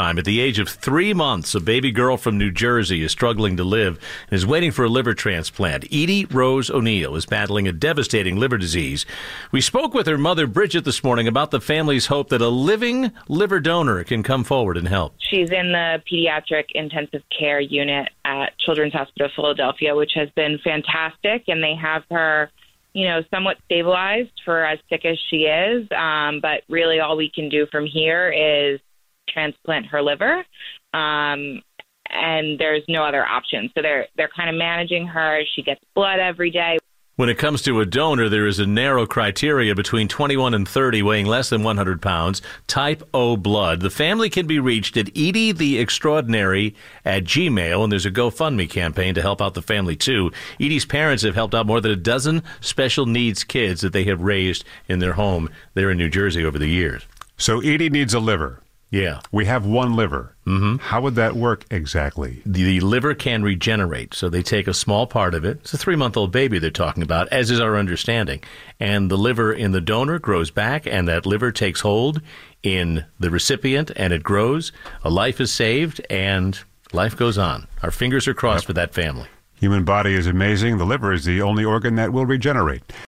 time. At the age of 3 months, a baby girl from New Jersey is struggling to live and is waiting for a liver transplant. Edie Rose O'Neill is battling a devastating liver disease. We spoke with her mother, Bridget, this morning about the family's hope that a living liver donor can come forward and help. She's in the pediatric intensive care unit at Children's Hospital of Philadelphia, which has been fantastic, and they have her somewhat stabilized for as sick as she is. But really all we can do from here is transplant her liver. And there's no other option. So they're kind of managing her. She gets blood every day. When it comes to a donor, there is a narrow criteria between 21 and 30, weighing less than 100 pounds, type O blood. The family can be reached at edietheextraordinary at Gmail, and there's a GoFundMe campaign to help out the family, too. Edie's parents have helped out more than a dozen special needs kids that they have raised in their home there in New Jersey over the years. So Edie needs a liver. Yeah. We have one liver. Mm-hmm. How would that work exactly? The liver can regenerate, so they take a small part of it. It's a 3-month-old baby they're talking about, as is our understanding. And the liver in the donor grows back, and that liver takes hold in the recipient, and it grows. A life is saved, and life goes on. Our fingers are crossed for that family. Human body is amazing. The liver is the only organ that will regenerate.